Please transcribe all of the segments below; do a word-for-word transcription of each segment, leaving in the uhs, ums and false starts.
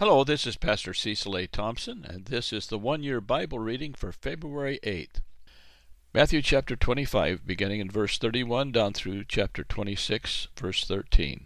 Hello, this is Pastor Cecil A. Thompson, and this is the one-year Bible reading for February eighth. Matthew chapter twenty-five, beginning in verse thirty-one down through chapter twenty-six, verse thirteen.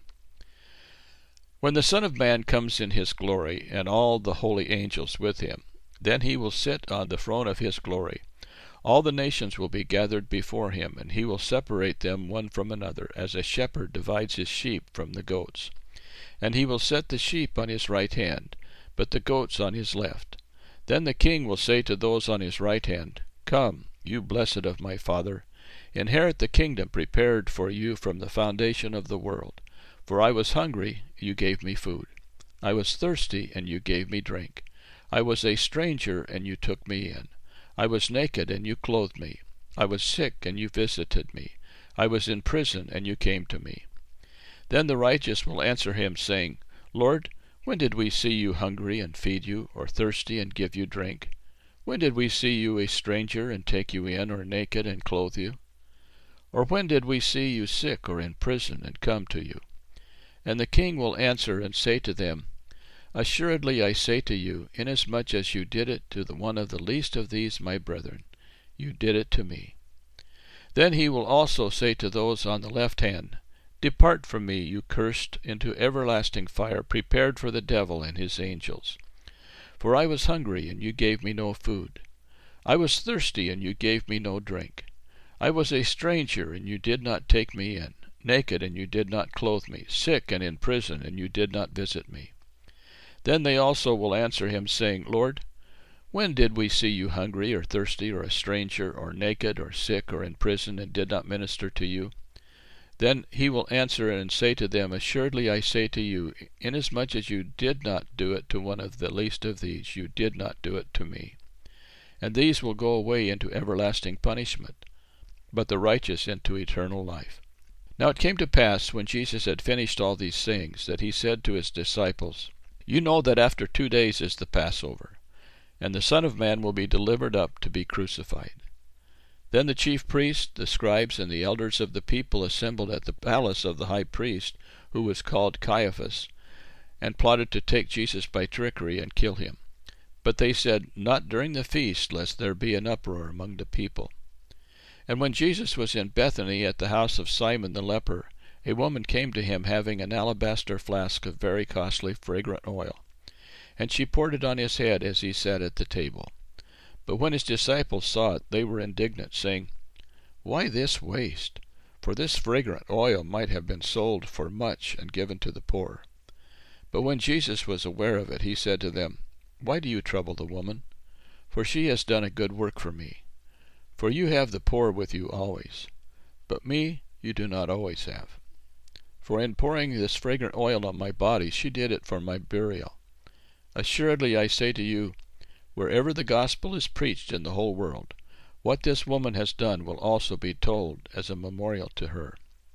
When the Son of Man comes in his glory, and all the holy angels with him, then he will sit on the throne of his glory. All the nations will be gathered before him, and he will separate them one from another, as a shepherd divides his sheep from the goats. And he will set the sheep on his right hand, but the goats on his left. Then the king will say to those on his right hand, Come, you blessed of my Father, inherit the kingdom prepared for you from the foundation of the world. For I was hungry, you gave me food. I was thirsty, and you gave me drink. I was a stranger, and you took me in. I was naked, and you clothed me. I was sick, and you visited me. I was in prison, and you came to me. Then the righteous will answer him, saying, Lord, when did we see you hungry and feed you, or thirsty and give you drink? When did we see you a stranger and take you in, or naked and clothe you? Or when did we see you sick or in prison and come to you? And the king will answer and say to them, Assuredly I say to you, inasmuch as you did it to the one of the least of these my brethren, you did it to me. Then he will also say to those on the left hand, Depart from me, you cursed, into everlasting fire, prepared for the devil and his angels. For I was hungry, and you gave me no food. I was thirsty, and you gave me no drink. I was a stranger, and you did not take me in, naked, and you did not clothe me, sick and in prison, and you did not visit me. Then they also will answer him, saying, Lord, when did we see you hungry, or thirsty, or a stranger, or naked, or sick, or in prison, and did not minister to you? Then he will answer and say to them, Assuredly I say to you, inasmuch as you did not do it to one of the least of these, you did not do it to me. And these will go away into everlasting punishment, but the righteous into eternal life. Now it came to pass, when Jesus had finished all these things, that he said to his disciples, You know that after two days is the Passover, and the Son of Man will be delivered up to be crucified. Then the chief priests, the scribes, and the elders of the people assembled at the palace of the high priest, who was called Caiaphas, and plotted to take Jesus by trickery and kill him. But they said, Not during the feast, lest there be an uproar among the people. And when Jesus was in Bethany at the house of Simon the leper, a woman came to him having an alabaster flask of very costly fragrant oil. And she poured it on his head as he sat at the table. But when his disciples saw it, they were indignant, saying, Why this waste? For this fragrant oil might have been sold for much and given to the poor. But when Jesus was aware of it, he said to them, Why do you trouble the woman? For she has done a good work for me. For you have the poor with you always, but me you do not always have. For in pouring this fragrant oil on my body, she did it for my burial. Assuredly I say to you, wherever the gospel is preached in the whole world, what this woman has done will also be told as a memorial to her.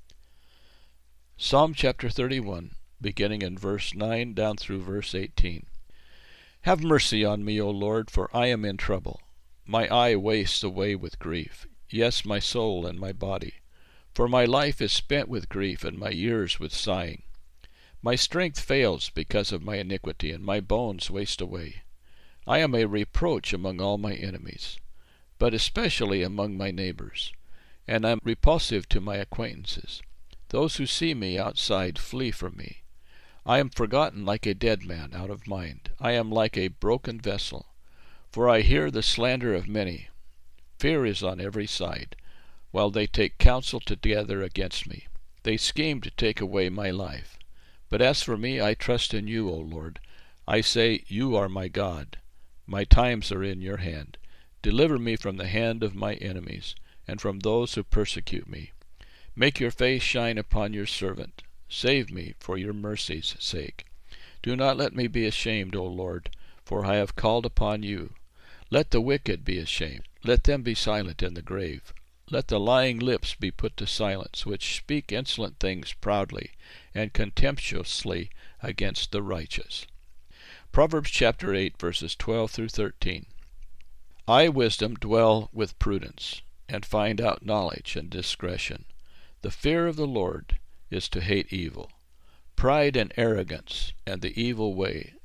Psalm chapter thirty-one, beginning in verse nine down through verse eighteen. Have mercy on me, O Lord, for I am in trouble. My eye wastes away with grief, yes, my soul and my body. For my life is spent with grief, and my years with sighing. My strength fails because of my iniquity, and my bones waste away. I am a reproach among all my enemies, but especially among my neighbors, and I am repulsive to my acquaintances. Those who see me outside flee from me. I am forgotten like a dead man out of mind. I am like a broken vessel, for I hear the slander of many. Fear is on every side, while they take counsel together against me. They scheme to take away my life. But as for me, I trust in you, O Lord. I say, You are my God. My times are in your hand. Deliver me from the hand of my enemies, and from those who persecute me. Make your face shine upon your servant. Save me for your mercy's sake. Do not let me be ashamed, O Lord, for I have called upon you. Let the wicked be ashamed. Let them be silent in the grave. Let the lying lips be put to silence, which speak insolent things proudly and contemptuously against the righteous. Proverbs chapter eight, verses twelve through thirteen. I, wisdom, dwell with prudence, and find out knowledge and discretion. The fear of the Lord is to hate evil. Pride and arrogance and the evil way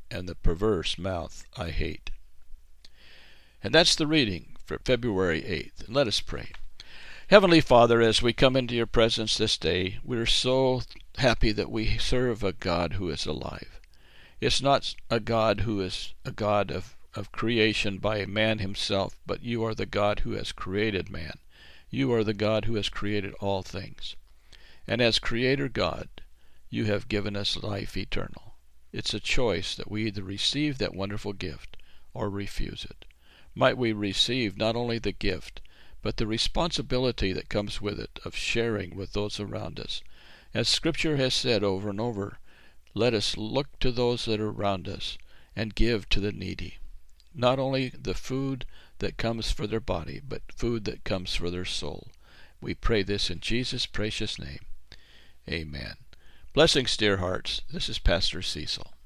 and the perverse mouth I hate. And that's the reading for February eighth. Let us pray. Heavenly Father, as we come into your presence this day, we're so happy that we serve a God who is alive. It's not a God who is a God of, of creation by man himself, but you are the God who has created man. You are the God who has created all things. And as Creator God, you have given us life eternal. It's a choice that we either receive that wonderful gift or refuse it. Might we receive not only the gift, but the responsibility that comes with it of sharing with those around us. As Scripture has said over and over, let us look to those that are around us and give to the needy. Not only the food that comes for their body, but food that comes for their soul. We pray this in Jesus' precious name. Amen. Blessings, dear hearts. This is Pastor Cecil.